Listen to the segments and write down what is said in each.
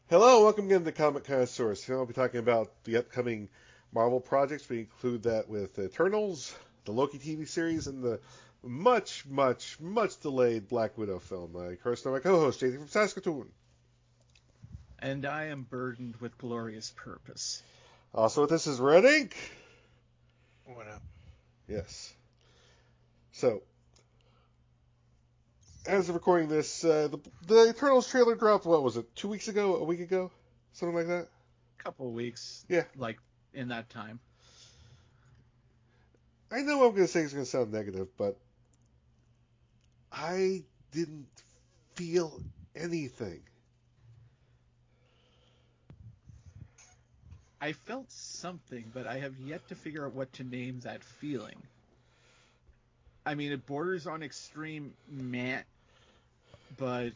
Hello, welcome again to Comic Connoisseurs. Here I'll be talking about the upcoming Marvel projects. We include that with Eternals, the Loki TV series, and the much delayed Black Widow film. Of course, my co-host, JD from Saskatoon. And I am burdened with glorious purpose. Also with this is Red Ink. What up? Yes. So, as of recording this, the Eternals trailer dropped, what was it, 2 weeks ago, a week ago? Something like that? Couple of weeks, Yeah. like in that time. I know what I'm going to say is going to sound negative, but I didn't feel anything. I felt something, but I have yet to figure out what to name that feeling. I mean, it borders on extreme meh, but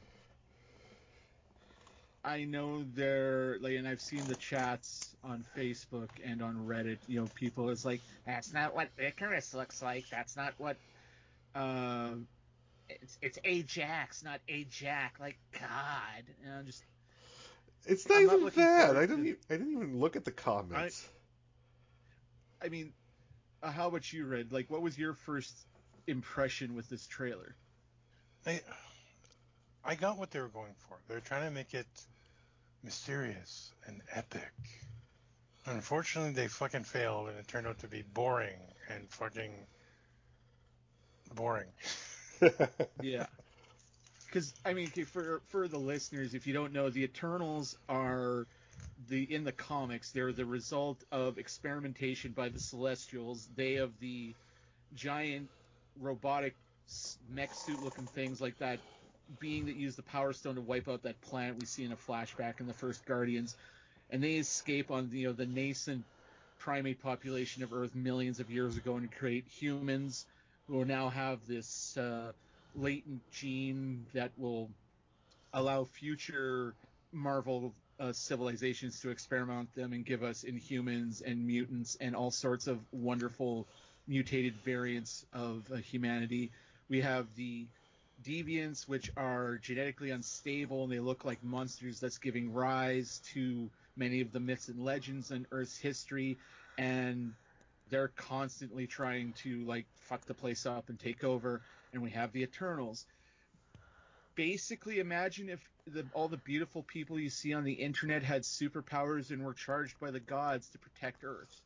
I know and I've seen the chats on Facebook and on Reddit. People is like, that's not what Icarus looks like. That's not what uh, it's Ajax, not Ajax. Like God, It's not I'm not even looking that. forward I to. didn't even look at the I comments. I mean, how about you, Red? Like, what was your first impression with this trailer? I I got what they were going for. They're trying to make it mysterious and epic. Unfortunately, they fucking failed, and it turned out to be boring and fucking boring. Yeah, because I mean, okay, for the listeners, if you don't know, the Eternals are in the comics. They're the result of experimentation by the Celestials. They have the giant robotic mech suit looking things like that being that used the Power Stone to wipe out that planet we see in a flashback in the first Guardians, and they escape on the nascent primate population of Earth millions of years ago and create humans who now have this latent gene that will allow future Marvel civilizations to experiment on them and give us Inhumans and mutants and all sorts of wonderful mutated variants of humanity. We have the deviants, which are genetically unstable and they look like monsters, that's giving rise to many of the myths and legends in Earth's history. And they're constantly trying to like fuck the place up and take over. And we have the Eternals. Basically, imagine if all the beautiful people you see on the internet had superpowers and were charged by the gods to protect Earth.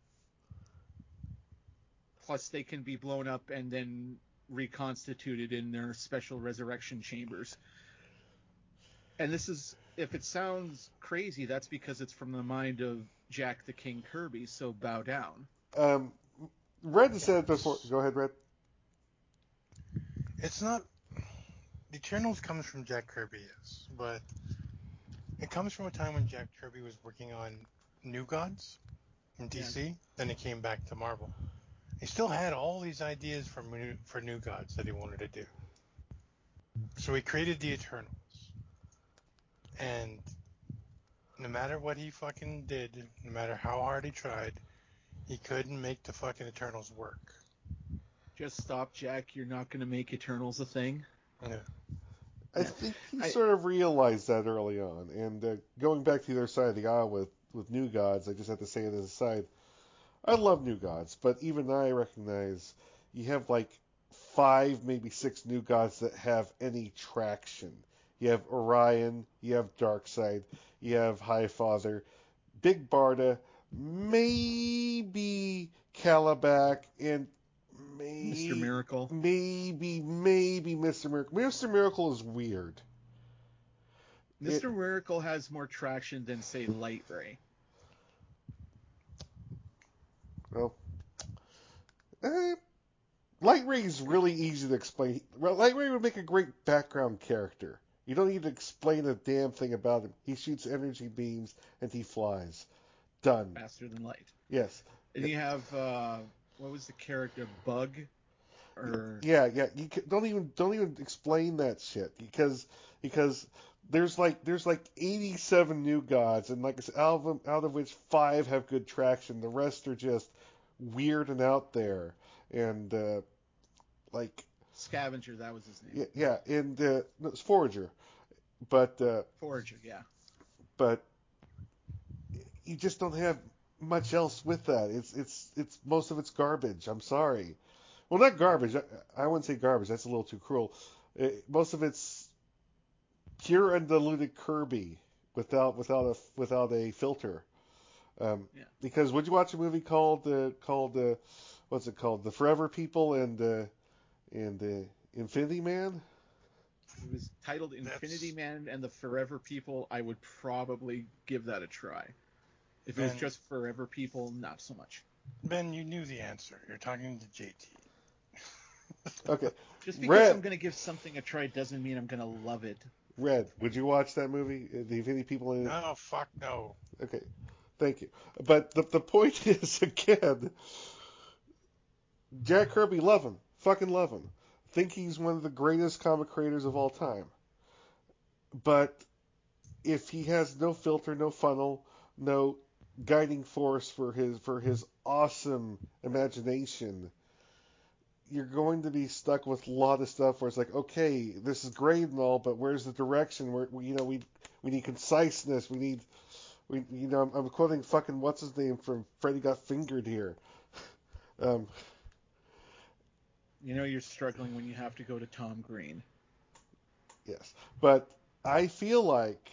Plus, they can be blown up and then reconstituted in their special resurrection chambers. And this is, if it sounds crazy, that's because it's from the mind of Jack the King Kirby, so bow down. um, Red has said it before. It's Go ahead, Red. it's not. The Eternals comes from Jack Kirby, yes, but it comes from a time when Jack Kirby was working on New Gods in Yeah, DC. Then he came back to Marvel. He still had all these ideas for New Gods that he wanted to do. So he created the Eternals. And no matter what he fucking did, no matter how hard he tried, he couldn't make the fucking Eternals work. just stop, Jack. You're not going to make Eternals a thing. Yeah. I Yeah, think he I sort of realized that early on. And going back to the other side of the aisle with New Gods, I just have to say it as a side. I love New Gods, but even I recognize you have like five, maybe six New Gods that have any traction. You have Orion, you have Darkseid, you have Highfather, Big Barda, maybe Calabac, and Mr. may, Miracle. maybe Mr. Miracle. Mr. Miracle is weird. It Mr. Miracle has more traction than say Light Ray. well, eh, Light Ray is really easy to explain. Light Ray would make a great background character. You don't need to explain a damn thing about him. He shoots energy beams and he flies. Done. Faster than light. Yes. And you have what was the character Bug or Yeah. Don't even explain that shit because there's like 87 new gods and like I said, out of which five have good traction. The rest are just weird and out there and like Scavenger? That was his name. yeah, and no, it's Forager, but Forager. Yeah. but you just don't have much else with that. It's most of it's garbage. I'm sorry. Well, not garbage. I wouldn't say garbage. That's a little too cruel. Most of it's pure undiluted Kirby without a filter. Yeah. Because would you watch a movie called what's it called? The Forever People and Infinity Man? It was titled Infinity That's Man and the Forever People. I would probably give that a try. If it was Ben. just Forever People, not so much. Ben, you knew the answer. You're talking to JT. Okay. Just because I'm Red, going to give something a try doesn't mean I'm going to love it. Red, would you watch that movie? The Infinity People in it? No, fuck no. Okay. Thank you. But the point is, again, Jack Kirby, love him. Fucking love him. Think he's one of the greatest comic creators of all time. But if he has no filter, no funnel, no guiding force for his awesome imagination, you're going to be stuck with a lot of stuff where it's like, okay, this is great and all, but where's the direction? We need conciseness. I'm quoting fucking what's his name from Freddy Got Fingered here. Um, You know you're struggling when you have to go to Tom Green. yes, but I feel like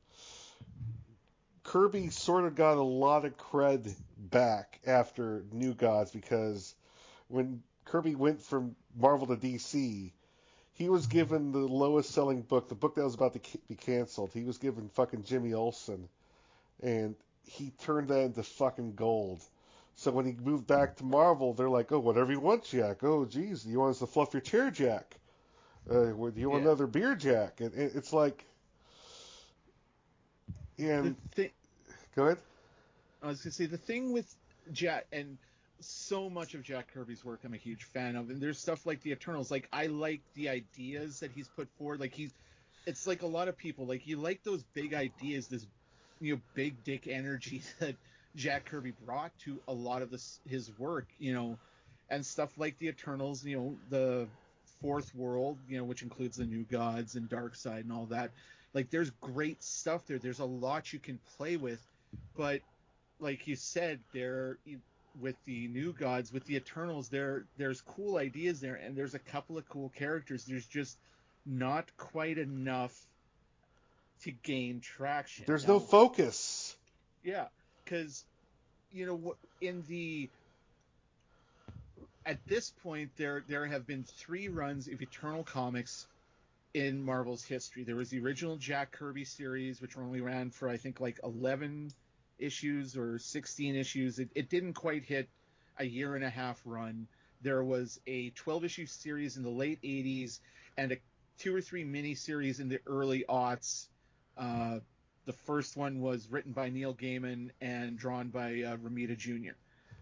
Kirby sort of got a lot of cred back after New Gods because when Kirby went from Marvel to DC, he was given the lowest selling book, the book that was about to be canceled. He was given fucking Jimmy Olsen, and he turned that into fucking gold. So when he moved back to Marvel, they're like, oh, whatever you want, Jack. Oh, geez, you want us to fluff your chair, Jack? Do you want Yeah. another beer, Jack? And it's like, The and thing, go ahead. I was gonna say the thing with Jack and so much of Jack Kirby's work I'm a huge fan of, and there's stuff like the Eternals. Like I like the ideas that he's put forward. It's like a lot of people like you like those big ideas, this big dick energy that Jack Kirby brought to a lot of his work, and stuff like the Eternals, the Fourth World, which includes the New Gods and Darkseid and all that. Like there's great stuff there. There's a lot you can play with, but like you said, with the New Gods, with the Eternals, there's cool ideas there, and there's a couple of cool characters. There's just not quite enough to gain traction. There's no Now, focus. yeah, because in the at this point there have been 3 runs of Eternal comics in Marvel's history. There was the original Jack Kirby series, which only ran for I think like 11 issues or 16 issues. It didn't quite hit a year and a half run. There was a 12-issue series in the late 80s and a 2 or 3 miniseries in the early aughts. The first one was written by Neil Gaiman and drawn by Romita Jr.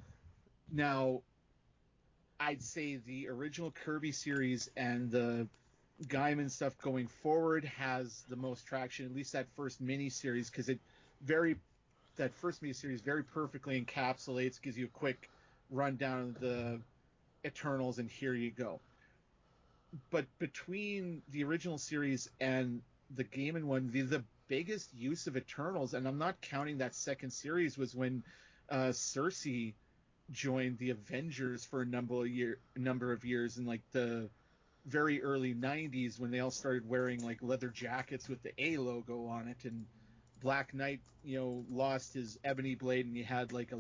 Now, I'd say the original Kirby series and the Gaiman stuff going forward has the most traction, at least that first miniseries, because that first miniseries very perfectly encapsulates, gives you a quick rundown of the Eternals, and here you go. But between the original series and the Gaiman one, the biggest use of Eternals, and I'm not counting that second series, was when Cersei joined the Avengers for a number of years in like the very early 90s when they all started wearing like leather jackets with the A logo on it, and Black Knight, lost his ebony blade and he had like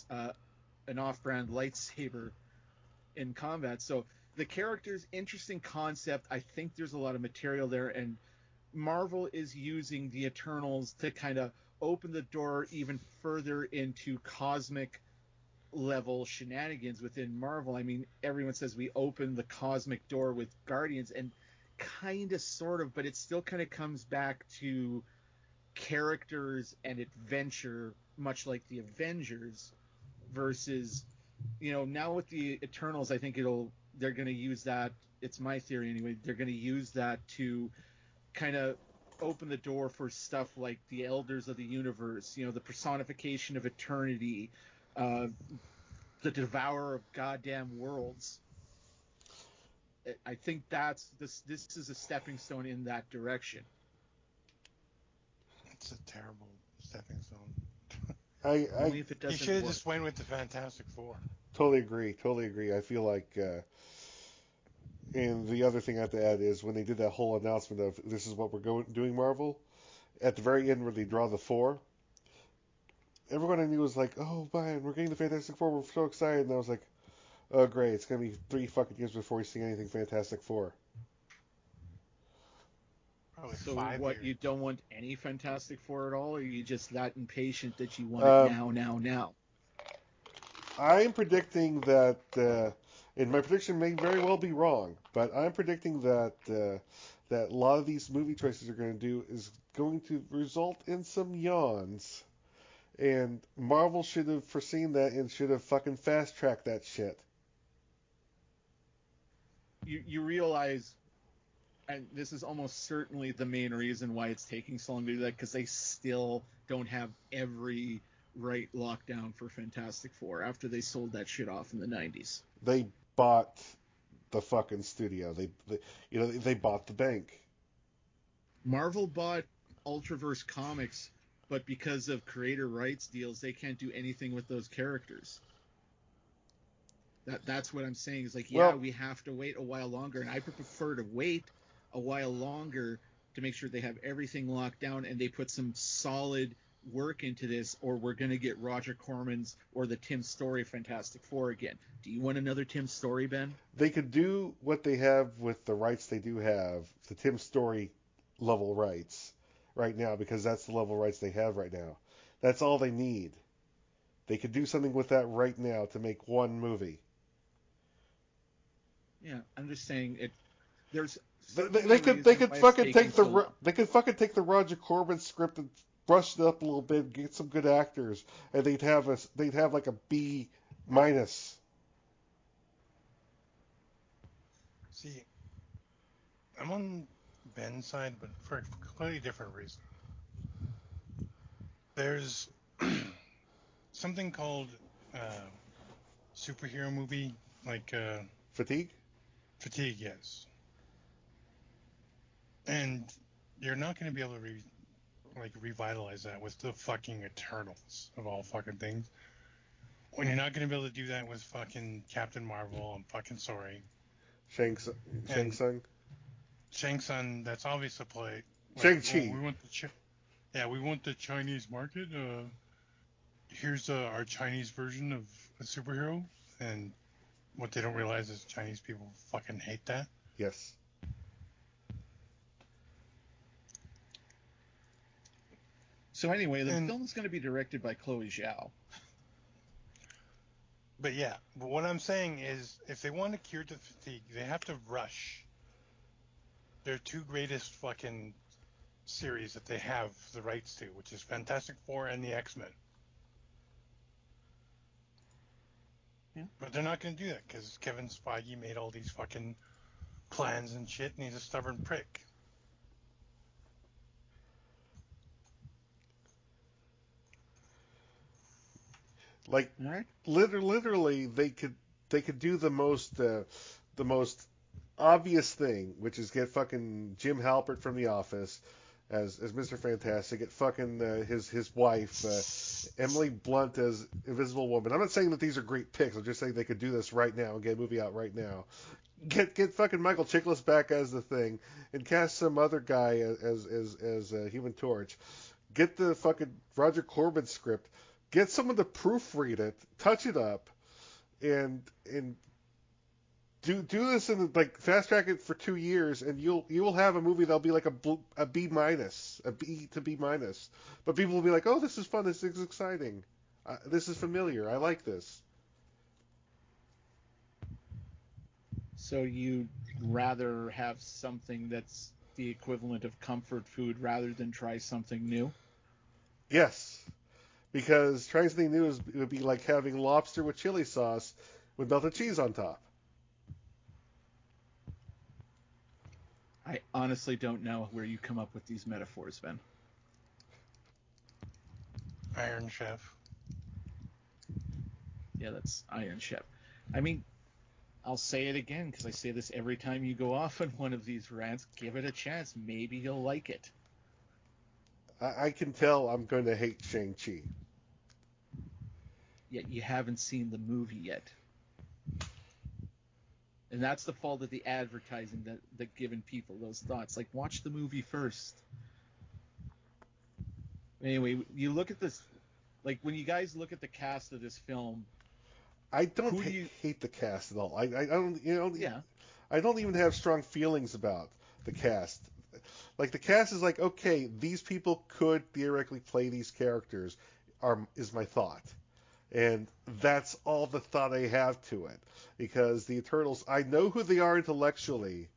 an off-brand lightsaber in combat. So the character's interesting concept. I think there's a lot of material there, and Marvel is using the Eternals to kind of open the door even further into cosmic level shenanigans within Marvel. I mean, everyone says we opened the cosmic door with Guardians, and kind of, sort of, but it still kind of comes back to characters and adventure, much like the Avengers, versus, now with the Eternals, I think they're going to use that. It's my theory anyway. They're going to use that to kind of open the door for stuff like the Elders of the Universe, the personification of eternity, uh, the devourer of goddamn worlds. I think this is a stepping stone in that direction. It's a terrible Marvel stepping stone. I Only if it You doesn't should have work. just went with the Fantastic Four. totally agree. Totally agree. I feel like, and the other thing I have to add is when they did that whole announcement of this is what we're doing, Marvel, at the very end where they draw the four, everyone I knew was like, "Oh, man, we're getting the Fantastic Four. We're so excited!" And I was like, "Oh, great! It's gonna be 3 fucking years before we see anything Fantastic Four." Probably So 5 years. you don't want any Fantastic Four at all, or are you just that impatient that you want it Um, now? I'm predicting that, and my prediction may very well be wrong, but I'm predicting that that a lot of these movie choices are going to do is going to result in some yawns, and Marvel should have foreseen that and should have fucking fast tracked that shit. You realize, and this is almost certainly the main reason why it's taking so long to do that, because they still don't have every right locked down for Fantastic Four after they sold that shit off in the 90s. They bought the fucking studio. They bought the bank. Marvel bought Ultraverse Comics, but because of creator rights deals, they can't do anything with those characters. That's what I'm saying. Is like, yeah, Well, we have to wait a while longer, and I prefer to wait a while longer to make sure they have everything locked down and they put some solid work into this, or we're going to get Roger Corman's or the Tim Story Fantastic Four again. Do you want another Tim Story, Ben? they could do what they have with the rights they do have, the Tim Story level rights right now, because that's the level rights they have right now. That's all they need. They could do something with that right now to make one movie. Yeah, I'm just saying it. There's They could fucking take they could fucking take the Roger Corman script and brush it up a little bit, get some good actors, and they'd have like a B minus. See, I'm on Ben's side, but for a completely different reason. There's something called superhero movie, like Fatigue? Fatigue, yes. And you're not going to be able to revitalize that with the fucking Eternals of all fucking things. When you're not going to be able to do that with fucking Captain Marvel, I'm fucking sorry. Shang Tsung? Shang Tsung, that's obvious to play. Like, Shang-Chi. We want the Chinese market. Here's our Chinese version of a superhero. And what they don't realize is Chinese people fucking hate that. Yes. So anyway, the film's going to be directed by Chloe Zhao. But what I'm saying is, if they want to cure the fatigue, they have to rush their 2 greatest fucking series that they have the rights to, which is Fantastic Four and the X-Men. Yeah. But they're not going to do that because Kevin Feige made all these fucking plans and shit, and he's a stubborn prick. Like, Right. literally, they could do the most obvious thing, which is get fucking Jim Halpert from The Office as Mr. Fantastic, get fucking his wife Emily Blunt as Invisible Woman. I'm not saying that these are great picks. I'm just saying they could do this right now and get a movie out right now. Get fucking Michael Chiklis back as the Thing and cast some other guy as Human Torch. Get the fucking Roger Corman script. Get someone to proofread it, touch it up, and do this and like fast track it for 2 years, and you will have a movie that'll be like a B minus, a B to B minus. But people will be like, oh, this is fun, this is exciting, this is familiar, I like this. So you'd rather have something that's the equivalent of comfort food rather than try something new? Yes, because trying something new would be like having lobster with chili sauce with melted cheese on top. I honestly don't know where you come up with these metaphors, Ben. Iron Chef. Yeah, that's Iron Chef. I mean, I'll say it again because I say this every time you go off on one of these rants. Give it a chance. Maybe you'll like it. I can tell I'm going to hate Shang-Chi. Yet you haven't seen the movie yet. And that's the fault of the advertising that giving people those thoughts. Like, watch the movie first. Anyway, you look at this, like, when you guys look at the cast of this film, I don't who do you... hate the cast at all. I don't, Yeah. I don't even have strong feelings about the cast. Like, the cast is like, okay, these people could theoretically play these characters, is my thought. And that's all the thought I have to it. Because the Eternals, I know who they are intellectually.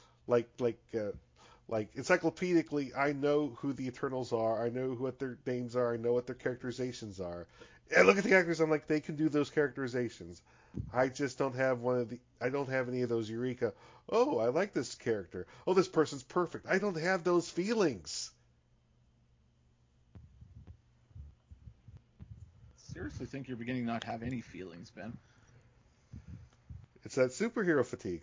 Like encyclopedically, I know who the Eternals are. I know what their names are. I know what their characterizations are. And I look at the actors, I'm like, they can do those characterizations. I just don't have I don't have any of those eureka. Oh, I like this character. Oh, this person's perfect. I don't have those feelings. Seriously think you're beginning to not have any feelings, Ben. It's that superhero fatigue.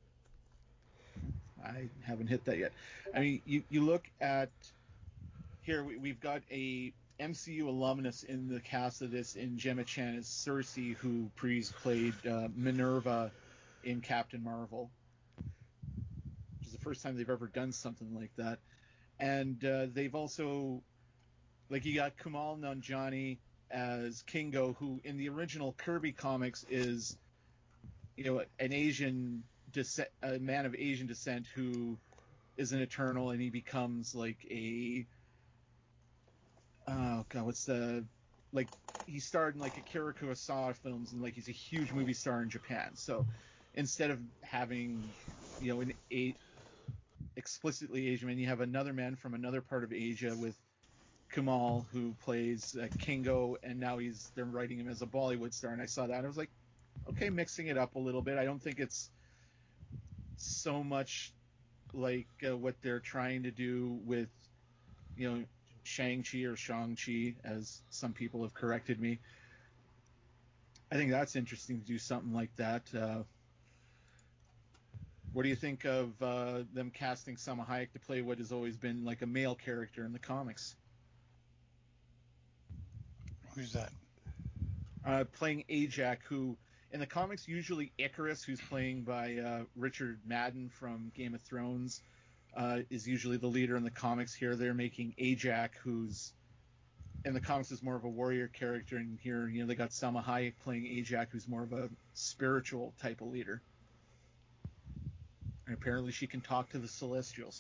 I haven't hit that yet. I mean, you look at here. We've got a MCU alumnus in the cast of this in Gemma Chan as Cersei, who played Minerva in Captain Marvel, which is the first time they've ever done something like that. And they've also, like, you got Kumail Nanjiani as Kingo, who in the original Kirby comics is, an Asian a man of Asian descent who is an Eternal, and he becomes like he starred in like Akira Kurosawa films, and like he's a huge movie star in Japan. So instead of having an explicitly Asian man, you have another man from another part of Asia with Kumail, who plays Kingo, and now they're writing him as a Bollywood star. And I saw that, and I was like, okay, mixing it up a little bit. I don't think it's so much like what they're trying to do with, Shang-Chi or Shang-Chi, as some people have corrected me. I think that's interesting to do something like that. What do you think of them casting Salma Hayek to play what has always been like a male character in the comics? Who's that? Playing Ajak, who in the comics usually Icarus, who's playing by Richard Madden from Game of Thrones, is usually the leader in the comics. Here they're making Ajak, who's in the comics is more of a warrior character, and here they got Salma Hayek playing Ajak, who's more of a spiritual type of leader. And apparently she can talk to the Celestials.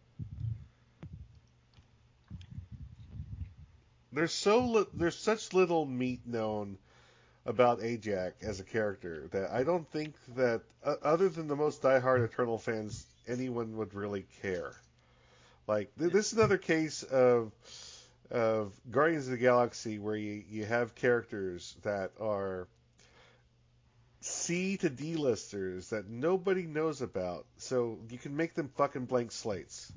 There's such little meat known about Ajak as a character that I don't think that other than the most diehard Eternal fans, anyone would really care. Like this is another case of Guardians of the Galaxy where you have characters that are C to D-listers that nobody knows about, so you can make them fucking blank slates.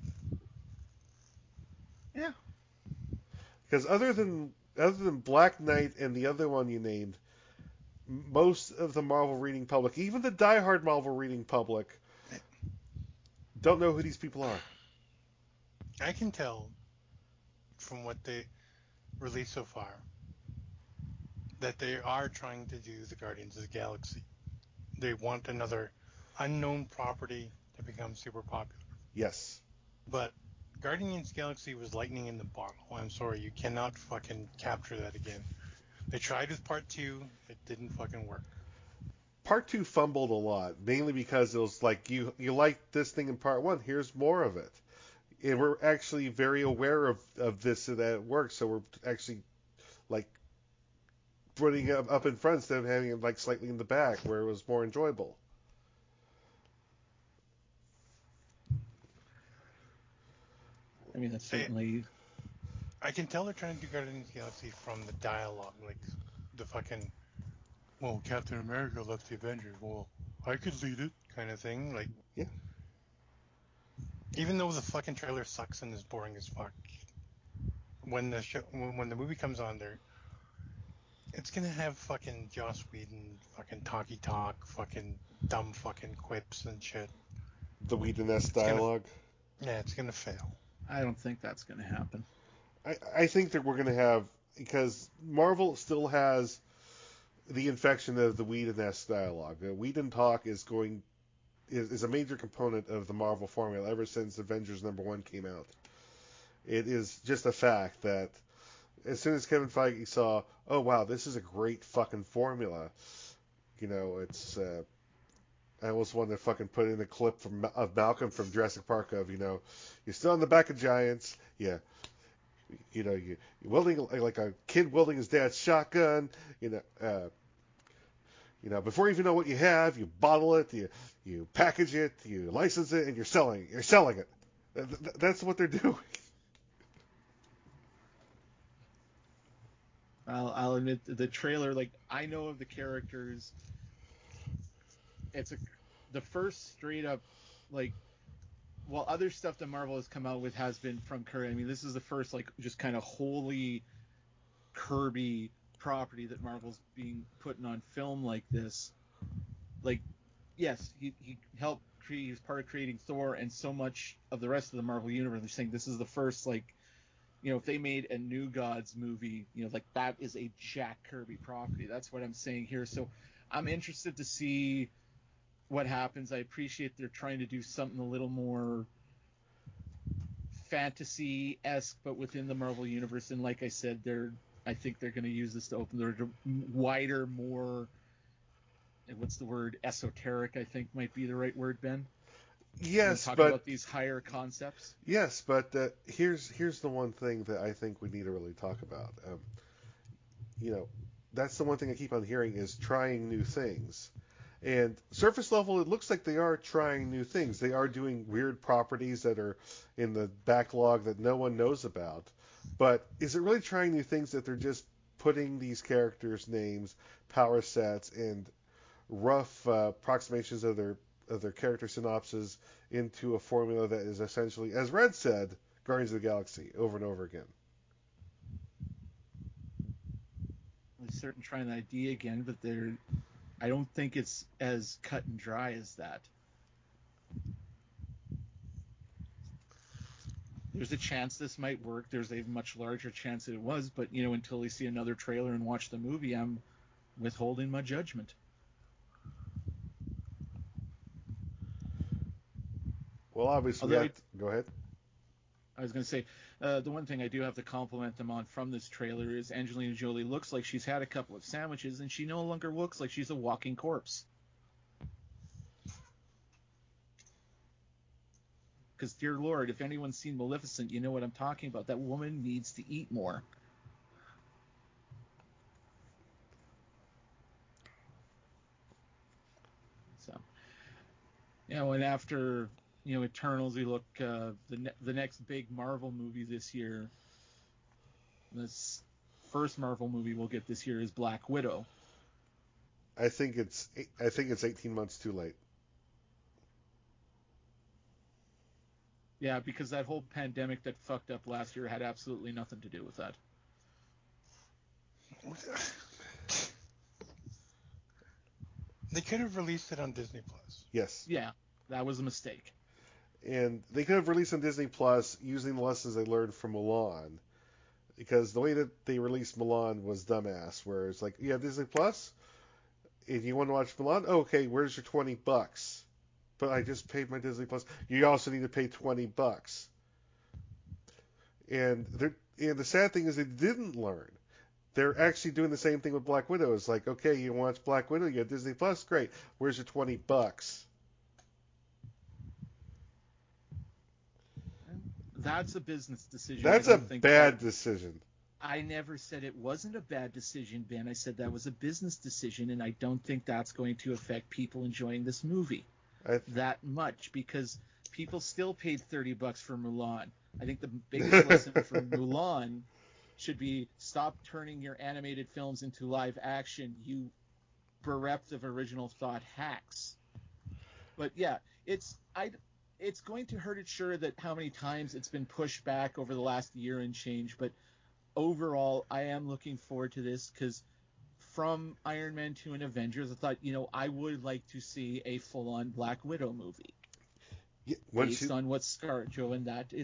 Yeah. Because other than Black Knight and the other one you named, most of the Marvel reading public, even the diehard Marvel reading public, don't know who these people are. I can tell from what they released so far that they are trying to do the Guardians of the Galaxy. They want another unknown property to become super popular. Yes. But Guardians of the Galaxy was lightning in the bottle. I'm sorry, you cannot fucking capture that again. They tried with part 2, it didn't fucking work. Part 2 fumbled a lot, mainly because it was like, you liked this thing in part 1, here's more of it. And we're actually very aware of this and that it works, so we're actually like putting it up in front instead of having it like slightly in the back where it was more enjoyable. I mean, that's certainly... I can tell they're trying to do Guardians of the Galaxy from the dialogue, like the fucking, well, Captain America left the Avengers, well, I could lead it kind of thing. Like, yeah. Even though the fucking trailer sucks and is boring as fuck, when the movie comes on there, it's gonna have fucking Joss Whedon, fucking talky talk, fucking dumb fucking quips and shit. The Whedon-esque dialogue. Yeah, it's gonna fail. I don't think that's going to happen. I think that we're going to have, because Marvel still has the infection of the Whedon-esque dialogue. Whedon talk is a major component of the Marvel formula ever since Avengers #1 came out. It is just a fact that as soon as Kevin Feige saw, oh wow, this is a great fucking formula, it's I almost wanted to fucking put in a clip of Malcolm from Jurassic Park of, you're still on the back of giants, yeah, you're wielding like a kid wielding his dad's shotgun, before you even know what you have, you bottle it, you package it, you license it, and you're selling it. That's what they're doing. I'll admit the trailer, like, I know of the characters. It's the first straight up, like, well, other stuff that Marvel has come out with has been from Kirby. I mean, this is the first, like, just kind of wholly Kirby property that Marvel's being putting on film like this. Like, yes, he helped create, he was part of creating Thor and so much of the rest of the Marvel universe. They're saying this is the first, like, if they made a New Gods movie, like, that is a Jack Kirby property. That's what I'm saying here. So I'm interested to see what happens. I appreciate they're trying to do something a little more fantasy-esque, but within the Marvel universe. And like I said, I think they're going to use this to open the wider, more, what's the word, esoteric, I think might be the right word, Ben. Yes, talking but about these higher concepts. Yes, but here's the one thing that I think we need to really talk about. That's the one thing I keep on hearing is trying new things. And surface level, it looks like they are trying new things. They are doing weird properties that are in the backlog that no one knows about. But is it really trying new things that they're just putting these characters' names, power sets, and rough approximations of their character synopses into a formula that is essentially, as Red said, Guardians of the Galaxy over and over again? They're certainly trying the idea again, but I don't think it's as cut and dry as that. There's a chance this might work. There's a much larger chance that it was, but until we see another trailer and watch the movie, I'm withholding my judgment. Well, obviously, go ahead. I was going to say, the one thing I do have to compliment them on from this trailer is Angelina Jolie looks like she's had a couple of sandwiches, and she no longer looks like she's a walking corpse. Because, dear Lord, if anyone's seen Maleficent, you know what I'm talking about. That woman needs to eat more. So, and after Eternals, we look the next big Marvel movie this year. This first Marvel movie we'll get this year is Black Widow. I think it's 18 months too late. Yeah, because that whole pandemic that fucked up last year had absolutely nothing to do with that. They could have released it on Disney Plus. Yes. Yeah, that was a mistake. And they could have released on Disney Plus using the lessons they learned from Mulan. Because the way that they released Mulan was dumbass, where it's like, you have Disney Plus? If you want to watch Mulan, okay, where's your $20? But I just paid my Disney Plus. You also need to pay $20. And the sad thing is they didn't learn. They're actually doing the same thing with Black Widow. It's like, okay, you watch Black Widow, you have Disney Plus, great. Where's your $20? That's a business decision. That's a bad decision. I never said it wasn't a bad decision, Ben. I said that was a business decision, and I don't think that's going to affect people enjoying this movie that much, because people still paid $30 for Mulan. I think the biggest lesson for Mulan should be stop turning your animated films into live action, you bereft of original thought hacks. But yeah, it's going to hurt it, sure, that how many times it's been pushed back over the last year and change, but overall, I am looking forward to this, because from Iron Man 2 and Avengers, I thought, I would like to see a full-on Black Widow movie. Yeah, based on what ScarJo and that, it's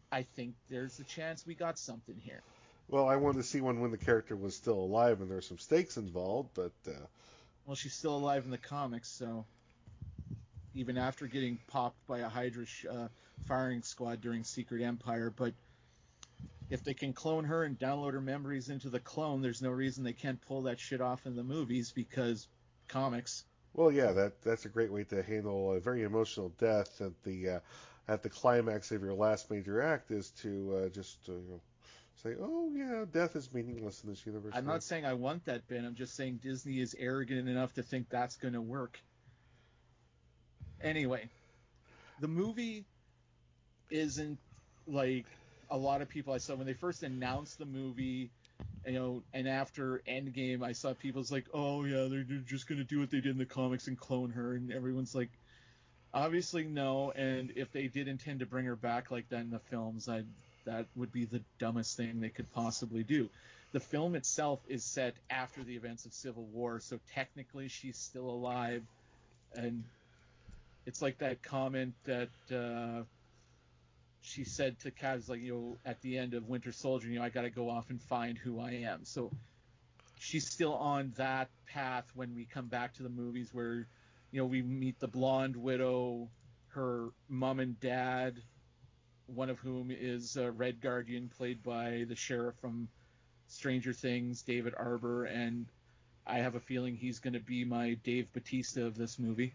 I think there's a chance we got something here. Well, I wanted to see one when the character was still alive and there were some stakes involved, but Well, she's still alive in the comics, so even after getting popped by a Hydra firing squad during Secret Empire, but if they can clone her and download her memories into the clone, there's no reason they can't pull that shit off in the movies because comics. well, yeah, that's a great way to handle a very emotional death at the climax of your last major act is to just say, oh yeah, death is meaningless in this universe. I'm not saying I want that, Ben. I'm just saying Disney is arrogant enough to think that's going to work. Anyway, the movie isn't like a lot of people I saw when they first announced the movie, and after Endgame, I saw people's like, oh yeah, they're just going to do what they did in the comics and clone her, and everyone's like, obviously no, and if they did intend to bring her back like that in the films, that would be the dumbest thing they could possibly do. The film itself is set after the events of Civil War, so technically she's still alive, and it's like that comment that she said to Kaz, like, at the end of Winter Soldier, I got to go off and find who I am. So she's still on that path when we come back to the movies where, we meet the blonde widow, her mom and dad, one of whom is Red Guardian, played by the sheriff from Stranger Things, David Arbor, and I have a feeling he's going to be my Dave Bautista of this movie.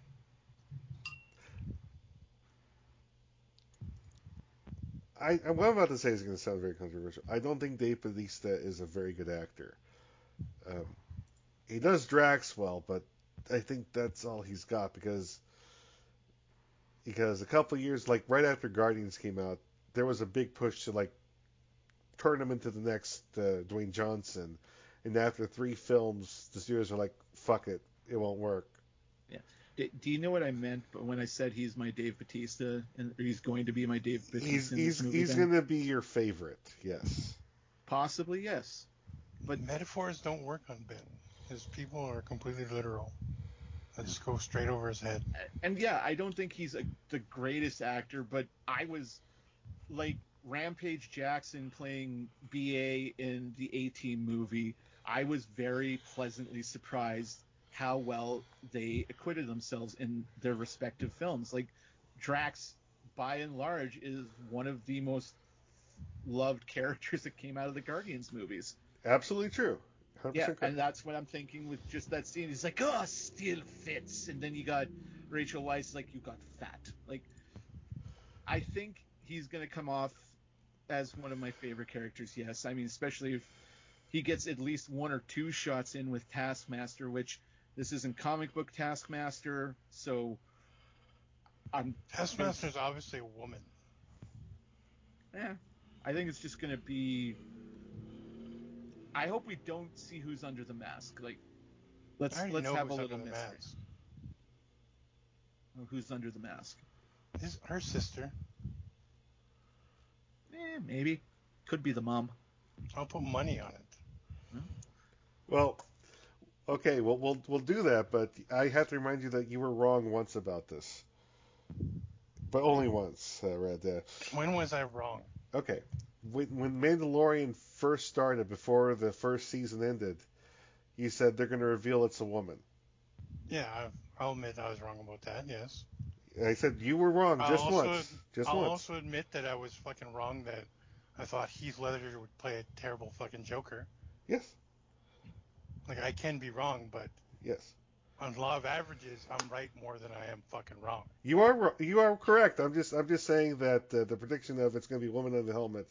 What I'm about to say is going to sound very controversial. I don't think Dave Bautista is a very good actor. He does Drax well, but I think that's all he's got because a couple of years, like right after Guardians came out, there was a big push to like turn him into the next Dwayne Johnson, and after 3 films, the studios are like, "Fuck it, it won't work." Yeah. Do you know what I meant when I said he's my Dave Bautista, and he's going to be my Dave Bautista in this movie? He's going to be your favorite, yes. Possibly, yes. But metaphors don't work on Ben. His people are completely literal. They just go straight over his head. And yeah, I don't think he's the greatest actor, but I was like Rampage Jackson playing BA in the A-Team movie. I was very pleasantly surprised how well they acquitted themselves in their respective films. Like Drax, by and large, is one of the most loved characters that came out of the Guardians movies. Absolutely true. 100% Yeah, correct. and that's what I'm thinking with just that scene. He's like, oh, still fits. And then you got Rachel Weisz, like, you got fat. Like, I think he's going to come off as one of my favorite characters, yes. I mean, especially if he gets at least 1 or 2 shots in with Taskmaster, which this isn't comic book Taskmaster, so Taskmaster's obviously a woman. Yeah, I think it's just going to be... I hope we don't see who's under the mask. Like, let's have a little mystery. Who's under the mask? Her sister. Maybe. Could be the mom. I'll put money on it. No? Well, okay, we'll do that, but I have to remind you that you were wrong once about this. But only once, Red. When was I wrong? Okay. When Mandalorian first started, before the first season ended, you said they're going to reveal it's a woman. Yeah, I'll admit I was wrong about that, yes. I said you were wrong just once. I'll also admit that I was fucking wrong that I thought Heath Ledger would play a terrible fucking Joker. Yes. Like, I can be wrong, but yes, on law of averages, I'm right more than I am fucking wrong. You are correct. I'm just saying that the prediction of it's going to be a woman under the helmet.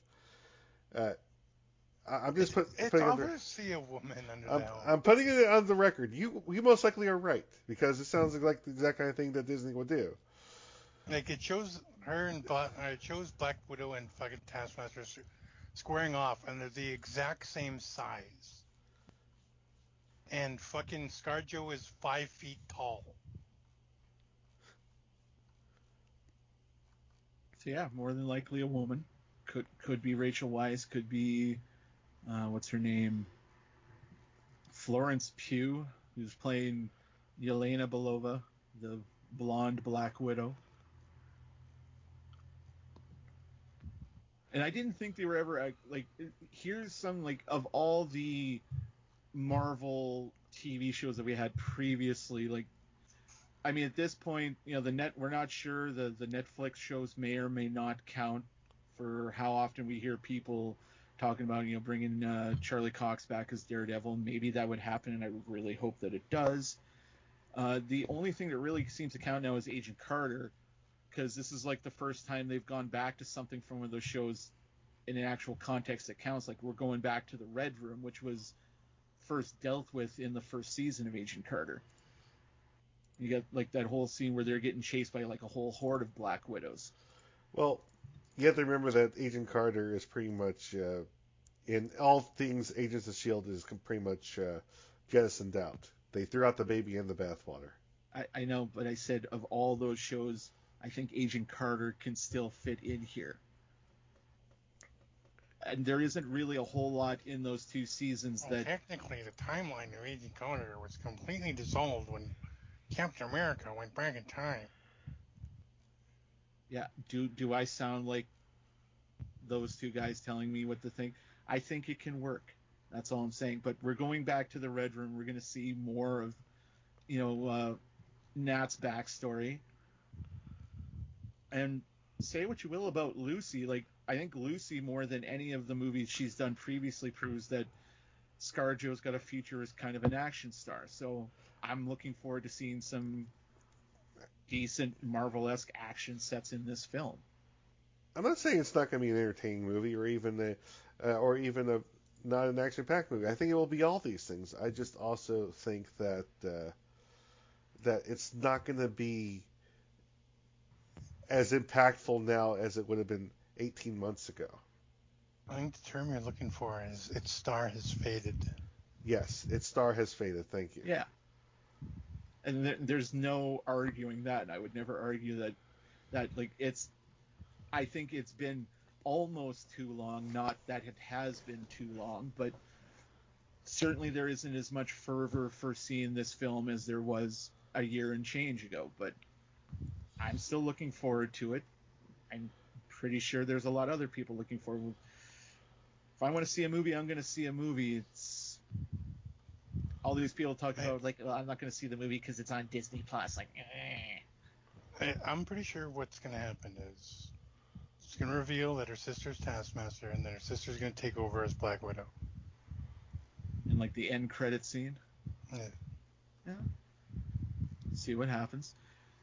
I'm just it's putting obviously a woman under the helmet. I'm putting it on the record. You most likely are right because it sounds like the exact kind of thing that Disney would do. Like, it shows her and it shows Black Widow and fucking Taskmaster squaring off, and they're the exact same size. And fucking ScarJo is 5 feet tall. So yeah, more than likely a woman. Could be Rachel Weisz. Could be what's her name? Florence Pugh, who's playing Yelena Belova, the blonde Black Widow. And I didn't think they were ever like. Here's some like of all the Marvel TV shows that we had previously. Like, I mean, at this point, we're not sure. The Netflix shows may or may not count for how often we hear people talking about bringing Charlie Cox back as Daredevil. Maybe that would happen, and I really hope that it does. The only thing that really seems to count now is Agent Carter, because this is like the first time they've gone back to something from one of those shows in an actual context that counts. Like, we're going back to the Red Room, which was first dealt with in the first season of Agent Carter. You got like that whole scene where they're getting chased by like a whole horde of Black Widows. Well, you have to remember that Agent Carter is pretty much, in all things Agents of S.H.I.E.L.D. is pretty much jettisoned out. They threw out the baby in the bathwater. I know, but I said of all those shows, I think Agent Carter can still fit in here. And there isn't really a whole lot in those 2 seasons Well, that... technically, the timeline of Agent Carter was completely dissolved when Captain America went back in time. Yeah, do I sound like those 2 guys telling me what to think? I think it can work. That's all I'm saying. But we're going back to the Red Room. We're going to see more of, Nat's backstory. And say what you will about Lucy, like, I think Lucy, more than any of the movies she's done previously, proves that ScarJo's got a future as kind of an action star. So I'm looking forward to seeing some decent Marvel-esque action sets in this film. I'm not saying it's not going to be an entertaining movie or even a not an action-packed movie. I think it will be all these things. I just also think that that it's not going to be as impactful now as it would have been 18 months ago. I think the term you're looking for is its star has faded. Yes, its star has faded. Thank you. Yeah. And there's no arguing that. I would never argue that like I think it's been almost too long, not that it has been too long, but certainly there isn't as much fervor for seeing this film as there was a year and change ago, but I'm still looking forward to it. I'm pretty sure there's a lot of other people looking forward. If I want to see a movie, I'm going to see a movie. It's all these people talk about like, well, I'm not going to see the movie because it's on Disney Plus. Like, I'm pretty sure what's going to happen is it's going to reveal that her sister's Taskmaster, and then her sister's going to take over as Black Widow. in like the end credit scene. Yeah. See what happens.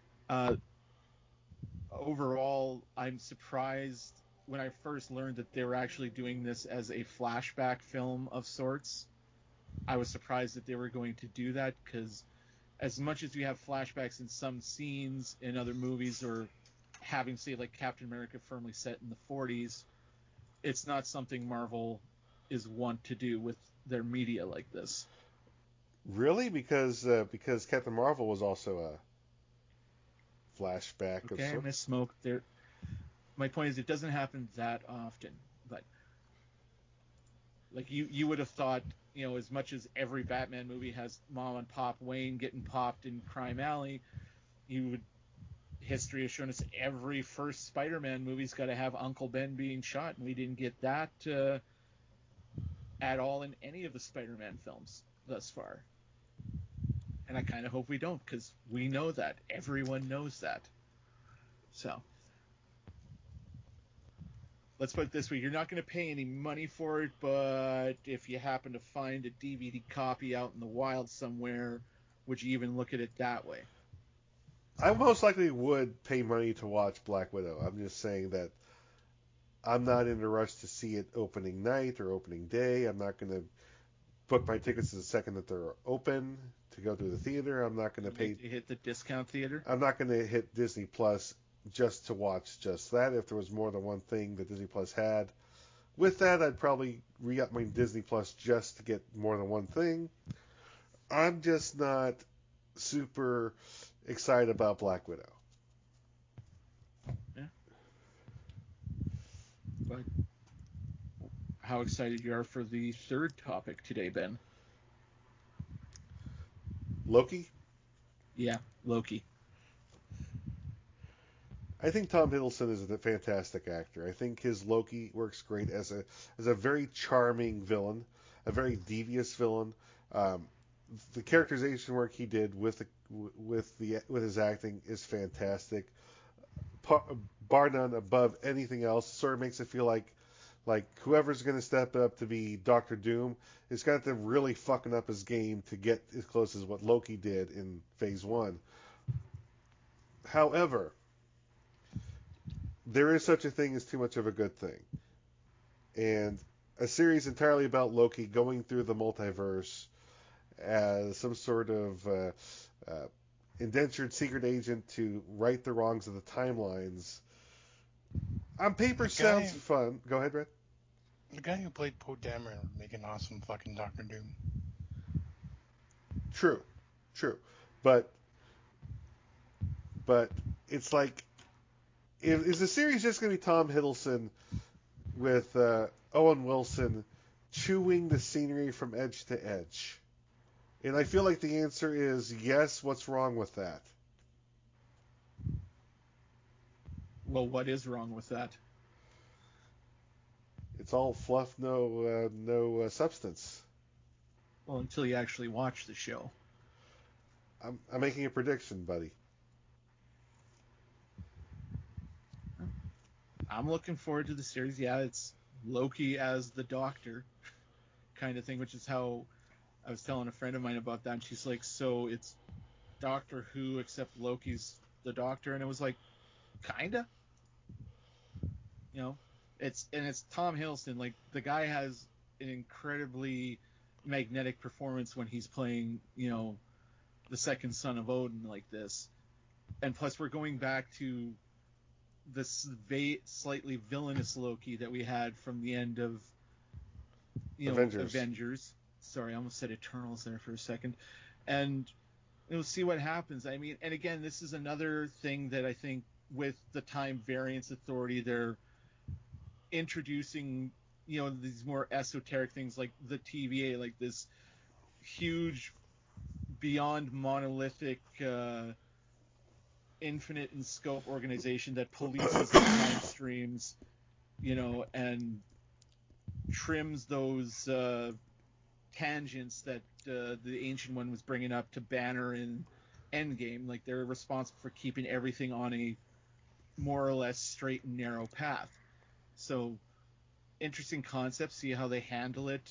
Overall, I'm surprised when I first learned that they were actually doing this as a flashback film of sorts. I was surprised that they were going to do that, because as much as we have flashbacks in some scenes in other movies, or having, say, like Captain America firmly set in the 40s, it's not something Marvel is wont to do with their media like this. Really? Because Captain Marvel was also a flashback of Okay, I sorts. misspoke there. My point is, it doesn't happen that often, but like you would have thought, as much as every Batman movie has Mom and Pop Wayne getting popped in Crime Alley, history has shown us every first Spider-Man movie's got to have Uncle Ben being shot, and we didn't get that at all in any of the Spider-Man films thus far. And I kind of hope we don't, because we know that. Everyone knows that. So let's put it this way. You're not going to pay any money for it, but if you happen to find a DVD copy out in the wild somewhere, would you even look at it that way? I most likely would pay money to watch Black Widow. I'm just saying that I'm not in a rush to see it opening night or opening day. I'm not going to book my tickets the second that they're open to go to the theater. I'm not going to pay. Hit the discount theater? I'm not going to hit Disney Plus just to watch just that. If there was more than one thing that Disney Plus had, with that, I'd probably re-up my Disney Plus just to get more than one thing. I'm just not super excited about Black Widow. Yeah. But how excited you are for the third topic today, Ben? Loki? Yeah, Loki. I think Tom Hiddleston is a fantastic actor. I think his Loki works great as a very charming villain, a very devious villain. Um, the characterization work he did with his acting is fantastic. Bar none above anything else. Sort of makes it feel like whoever's going to step up to be Doctor Doom is got to really fucking up his game to get as close as what Loki did in Phase 1. However, there is such a thing as too much of a good thing. And a series entirely about Loki going through the multiverse as some sort of indentured secret agent to right the wrongs of the timelines. On paper, sounds fun. Go ahead, Red. The guy who played Poe Dameron would make an awesome fucking Doctor Doom. True. But it's like, is the series just going to be Tom Hiddleston with Owen Wilson chewing the scenery from edge to edge? And I feel like the answer is yes. What's wrong with that? Well, what is wrong with that? It's all fluff, no substance. Well, until you actually watch the show. I'm making a prediction, buddy. I'm looking forward to the series. Yeah, it's Loki as the Doctor kind of thing, which is how I was telling a friend of mine about that. And she's like, so it's Doctor Who except Loki's the Doctor, and it was like, kinda. You know, it's Tom Hiddleston. Like, the guy has an incredibly magnetic performance when he's playing, the second son of Odin like this. And plus, we're going back to this slightly villainous Loki that we had from the end of Avengers. Sorry, I almost said Eternals there for a second. And we'll see what happens. I mean, and again, this is another thing that I think with the Time Variance Authority, they're introducing, these more esoteric things like the TVA, like this huge, beyond monolithic, infinite in scope organization that polices the time streams, and trims those tangents that the Ancient One was bringing up to Banner in Endgame. Like, they're responsible for keeping everything on a more or less straight and narrow path. So, interesting concept. See how they handle it.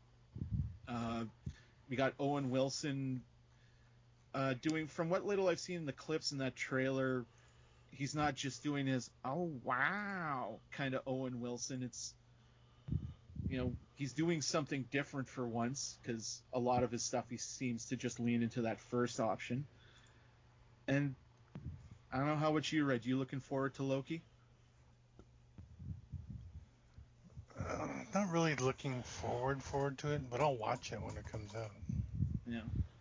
We got Owen Wilson doing, from what little I've seen in the clips in that trailer, he's not just doing his "oh wow" kind of Owen Wilson. It's, he's doing something different for once, because a lot of his stuff he seems to just lean into that first option. And I don't know how much you read. You looking forward to Loki? Not really looking forward to it, but I'll watch it when it comes out. Yeah.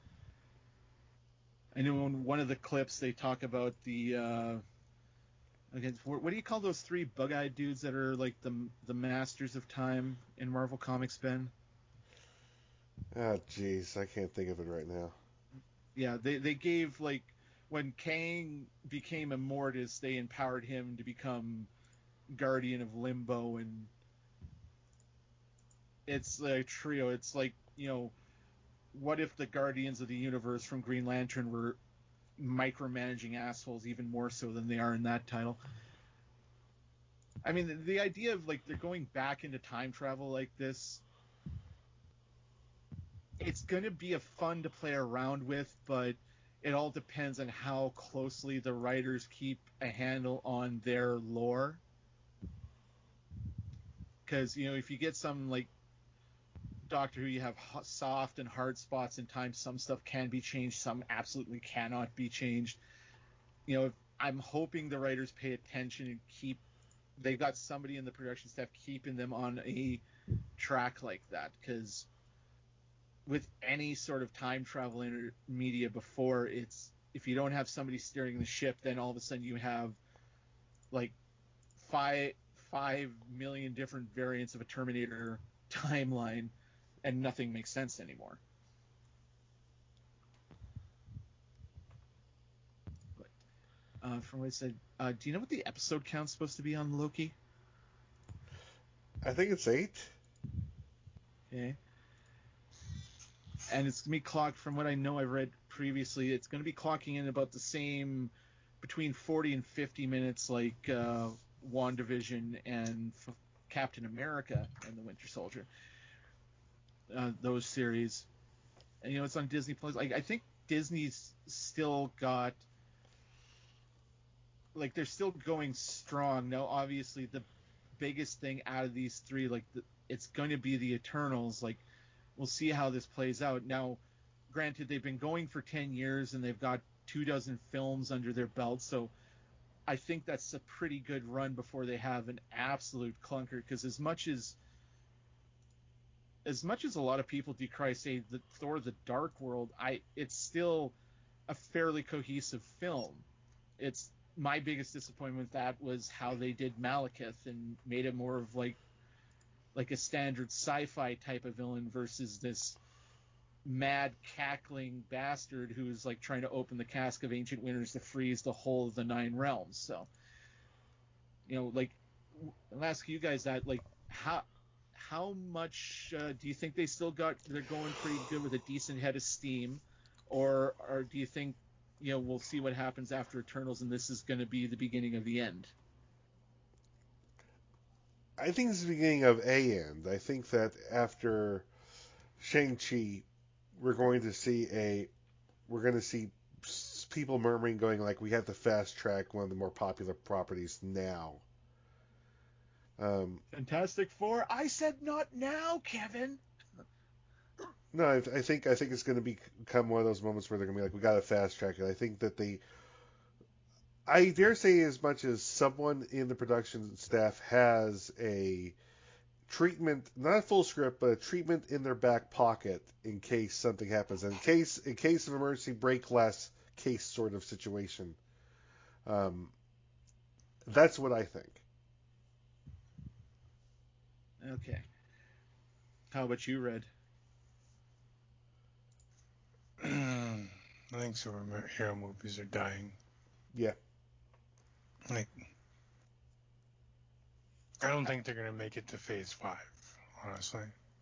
I know in one of the clips they talk about the what do you call those three bug-eyed dudes that are like the masters of time in Marvel Comics, Ben? Oh, jeez, I can't think of it right now. Yeah, they gave, like, when Kang became Immortus, they empowered him to become Guardian of Limbo, and it's a trio. It's like, what if the Guardians of the Universe from Green Lantern were micromanaging assholes even more so than they are in that title? I mean, the idea of, like, they're going back into time travel like this, it's going to be a fun to play around with, but it all depends on how closely the writers keep a handle on their lore. Because, if you get some, like, Doctor Who, you have soft and hard spots in time. Some stuff can be changed, some absolutely cannot be changed. I'm hoping the writers pay attention and they've got somebody in the production staff keeping them on a track like that, because with any sort of time travel media before, it's, if you don't have somebody steering the ship, then all of a sudden you have like 5 million different variants of a Terminator timeline, and nothing makes sense anymore. But from what I said. Do you know what the episode count's supposed to be on Loki? I think it's 8. Okay. And it's going to be clocked, from what I know I've read previously, it's going to be clocking in about the same, between 40 and 50 minutes, like WandaVision and Captain America and the Winter Soldier. Those series. And, it's on Disney Plus. Like, I think Disney's still got, like, they're still going strong. Now, obviously, the biggest thing out of these three, like, it's going to be the Eternals. Like, we'll see how this plays out. Now, granted, they've been going for 10 years and they've got 24 films under their belt, so I think that's a pretty good run before they have an absolute clunker. Because as much as a lot of people decry, say, the Thor: The Dark World, it's still a fairly cohesive film. It's my biggest disappointment with that was how they did Malekith and made it more of like a standard sci-fi type of villain versus this mad cackling bastard who's like trying to open the cask of ancient winters to freeze the whole of the 9 realms. So, like, I'll ask you guys that, like, how much do you think they're going pretty good with a decent head of steam, or do you think we'll see what happens after Eternals and this is going to be the beginning of the end? I think it's the beginning of a end. I think that after Shang-Chi, we're going to see people murmuring, going like, we have to fast track one of the more popular properties now. Fantastic Four. I said not now, Kevin. No, I think it's going to become one of those moments where they're going to be like, we got to fast track it. I think that I dare say, as much as someone in the production staff has a treatment, not a full script, but a treatment in their back pocket in case something happens, in case of emergency, break glass case sort of situation. That's what I think. Okay. How about you, Red? I think superhero movies are dying. Yeah. Like, I don't think they're gonna make it to Phase 5, honestly.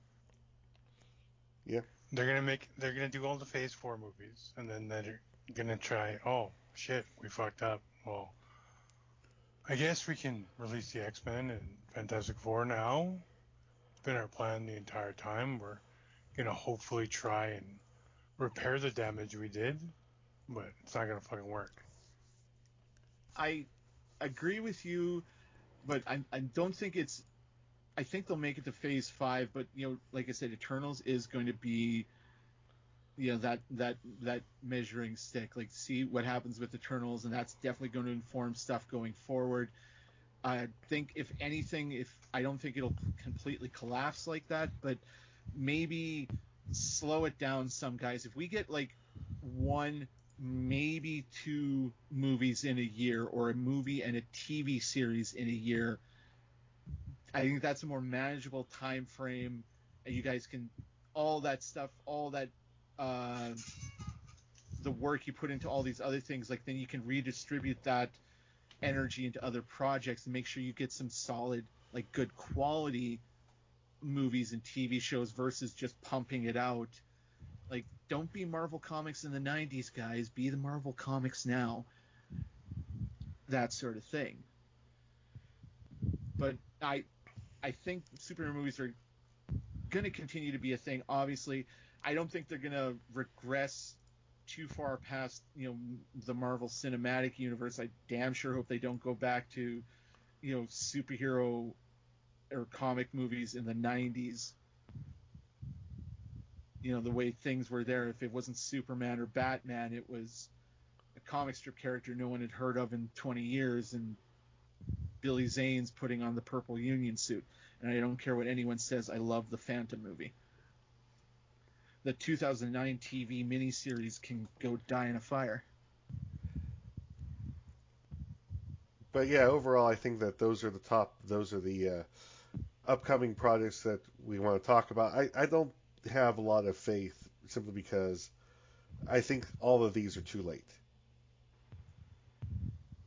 Yeah. They're gonna do all the Phase 4 movies, and then they're gonna try. Oh shit, we fucked up. Well, I guess we can release the X-Men and Fantastic Four now. It's been our plan the entire time. We're gonna hopefully try and repair the damage we did, but it's not gonna fucking work. I agree with you, but I don't think it's. I think they'll make it to Phase 5, but like I said, Eternals is going to be, that measuring stick. Like, see what happens with Eternals, and that's definitely going to inform stuff going forward. I think, if anything, I don't think it'll completely collapse like that, but maybe slow it down some, guys. If we get like 1, maybe 2 movies in a year, or a movie and a TV series in a year, I think that's a more manageable time frame. And you guys can, all that stuff, all that, the work you put into all these other things, like, then you can redistribute that energy into other projects and make sure you get some solid, like, good quality movies and TV shows versus just pumping it out. Like, don't be Marvel Comics in the 90s, guys. Be the Marvel Comics now. That sort of thing. But I think superhero movies are going to continue to be a thing. Obviously, I don't think they're going to regress too far past, the Marvel Cinematic Universe. I damn sure hope they don't go back to, superhero or comic movies in the 90s. The way things were there. If it wasn't Superman or Batman, it was a comic strip character no one had heard of in 20 years, and Billy Zane's putting on the purple Union suit. And I don't care what anyone says, I love the Phantom movie. The 2009 TV miniseries can go die in a fire. But yeah, overall, I think that those are the upcoming projects that we want to talk about. I don't have a lot of faith, simply because I think all of these are too late.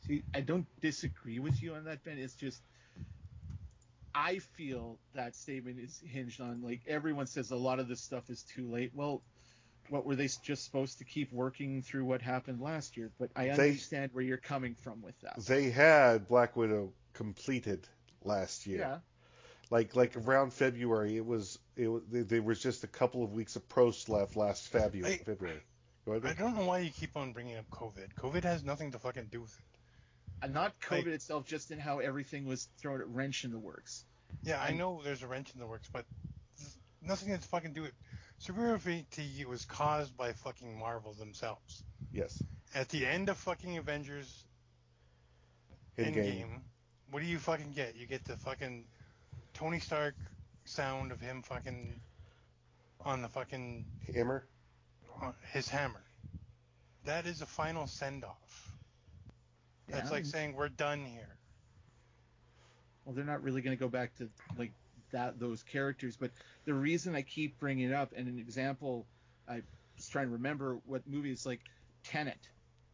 See, I don't disagree with you on that, Ben. It's just I feel that statement is hinged on, like, everyone says a lot of this stuff is too late. Well, what were they just supposed to keep working through what happened last year? But I understand where you're coming from with that. They had Black Widow completed last year. Yeah. Like around February, there was just a couple of weeks of post left last February. Go ahead. I don't know why you keep on bringing up COVID. COVID has nothing to fucking do with it. And not COVID itself, just in how everything was thrown a wrench in the works. Yeah, I know there's a wrench in the works, but nothing has fucking do with it. Superhero fatigue was caused by fucking Marvel themselves. Yes. At the end of fucking Avengers Endgame, what do you fucking get? You get the fucking Tony Stark sound of him fucking on the fucking hammer. His hammer. That is a final send-off. Yeah. That's like saying we're done here. Well, they're not really going to go back to like those characters, but the reason I keep bringing it up, and an example, I was trying to remember what movie it's like, Tenet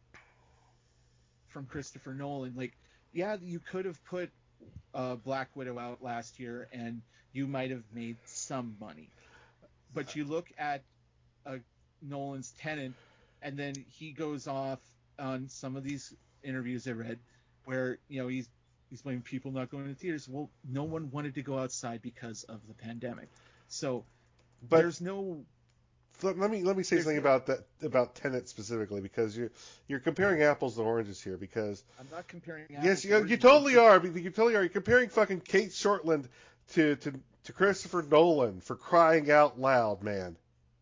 from Christopher Nolan. Like, yeah, you could have put Black Widow out last year, and you might have made some money, but you look at Nolan's Tenet, and then he goes off on some of these interviews I read where, you know, he's blaming people not going to theaters. Well, no one wanted to go outside because of the pandemic. So there's no. Let me say something about Tenet specifically, because you're comparing apples to oranges here. Because I'm not comparing apples. Yes, to oranges. you totally are. You totally are. You're comparing fucking Kate Shortland to Christopher Nolan, for crying out loud, man.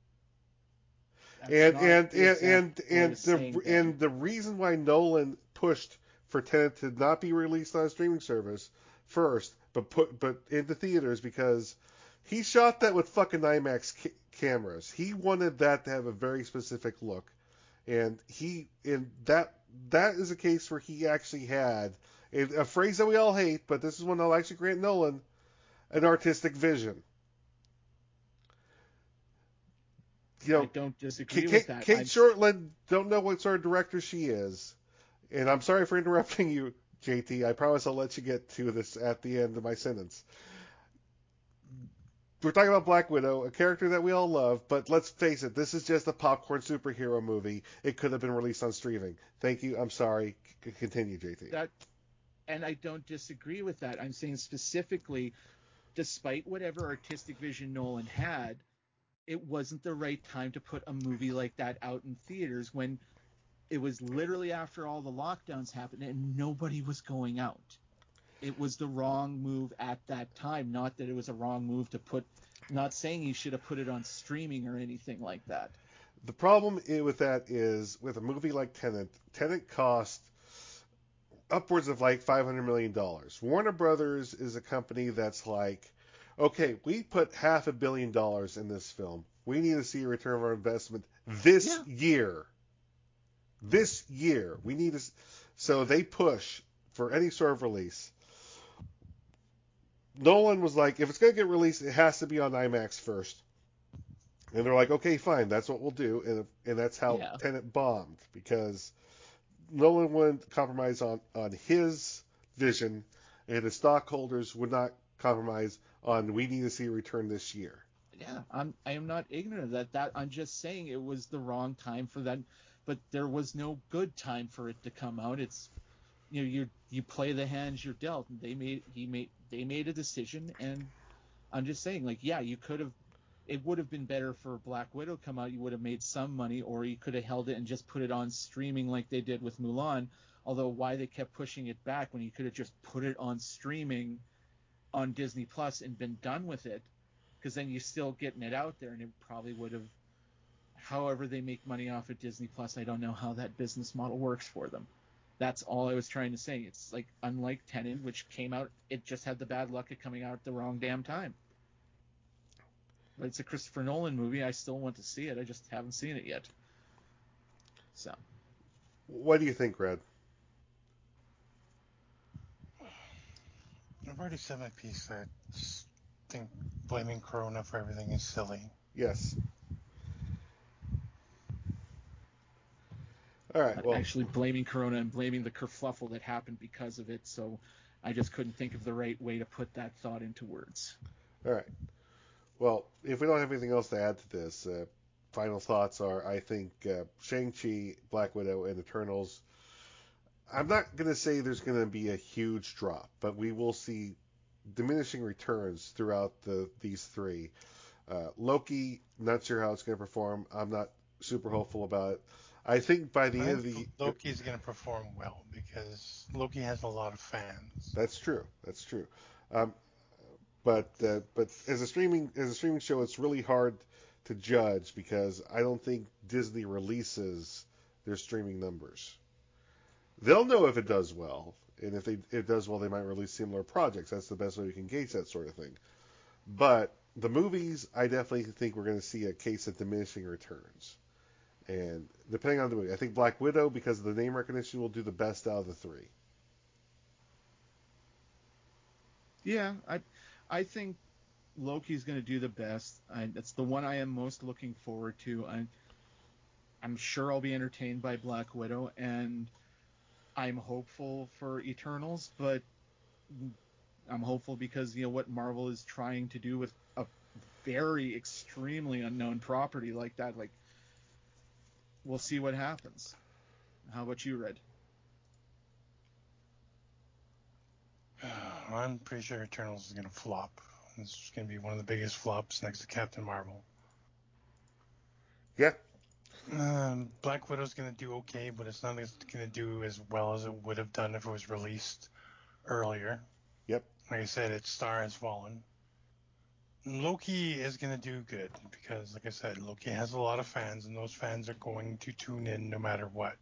And the reason why Nolan pushed for Tenet to not be released on a streaming service first, but into theaters, because he shot that with fucking IMAX cameras. He wanted that to have a very specific look, and that is a case where he actually had a phrase that we all hate, but this is one I'll actually grant Nolan, an artistic vision. You know, I don't disagree with that. Kate Shortland, don't know what sort of director she is. And I'm sorry for interrupting you, JT. I promise I'll let you get to this at the end of my sentence. We're talking about Black Widow, a character that we all love, but let's face it, this is just a popcorn superhero movie. It could have been released on streaming. Thank you. I'm sorry. Continue, JT. And I don't disagree with that. I'm saying specifically, despite whatever artistic vision Nolan had, it wasn't the right time to put a movie like that out in theaters when it was literally after all the lockdowns happened and nobody was going out. It was the wrong move at that time. Not that it was a wrong move to put, not saying you should have put it on streaming or anything like that. The problem with that is, with a movie like Tenet cost upwards of like $500 million. Warner Brothers is a company that's like, okay, we put $500 million in this film. We need to see a return of our investment this year. This year. We need to. So they push for any sort of release. Nolan was like, if it's going to get released, it has to be on IMAX first. And they're like, okay, fine, that's what we'll do. And that's how Tenet bombed, because Nolan wouldn't compromise on his vision, and his stockholders would not compromise on, we need to see a return this year. Yeah, I am not ignorant of that. I'm just saying it was the wrong time for that, but there was no good time for it to come out. It's, you know, you play the hands you're dealt. They made a decision, and I'm just saying, like, yeah, you could have. It would have been better for Black Widow to come out. You would have made some money, or you could have held it and just put it on streaming like they did with Mulan. Although why they kept pushing it back when you could have just put it on streaming on Disney Plus and been done with it, because then you're still getting it out there, and it probably would have. However they make money off of Disney Plus, I don't know how that business model works for them. That's all I was trying to say. It's like, unlike Tenet, which came out, it just had the bad luck of coming out at the wrong damn time. But it's a Christopher Nolan movie. I still want to see it. I just haven't seen it yet. So. What do you think, Red? I've already said my piece. I just think blaming Corona for everything is silly. Yes. All right. Well, actually blaming Corona and blaming the kerfluffle that happened because of it. So I just couldn't think of the right way to put that thought into words. all right. Well, if we don't have anything else to add to this, final thoughts are: I think Shang-Chi, Black Widow, and Eternals. I'm not going to say there's going to be a huge drop, but we will see diminishing returns throughout these three. Loki, not sure how it's going to perform. I'm not super hopeful about it. I think by the I end of think Loki's going to perform well because Loki has a lot of fans. That's true. That's true. Um, but as a streaming show, it's really hard to judge because I don't think Disney releases their streaming numbers. They'll know if it does well, and if it does well, they might release similar projects. That's the best way we can gauge that sort of thing. But the movies, I definitely think we're going to see a case of diminishing returns. And depending on the movie, I think Black Widow, because of the name recognition, will do the best out of the three. Yeah, I think Loki's going to do the best. That's the one I am most looking forward to. I'm sure I'll be entertained by Black Widow, and I'm hopeful for Eternals, but I'm hopeful because what Marvel is trying to do with a very extremely unknown property like that. Like, we'll see what happens. How about you, Red? I'm pretty sure Eternals is going to flop. It's going to be one of the biggest flops next to Captain Marvel. Yeah. Black Widow's going to do okay, but it's not going to do as well as it would have done if it was released earlier. Yep. Like I said, its star has fallen. Loki is going to do good because, like I said, Loki has a lot of fans, and those fans are going to tune in no matter what.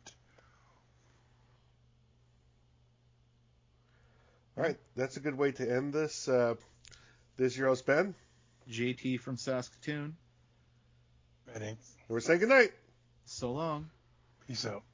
All right, that's a good way to end this. This is your host, Ben. JT from Saskatoon. I think. And we're saying goodnight. So long. Peace out.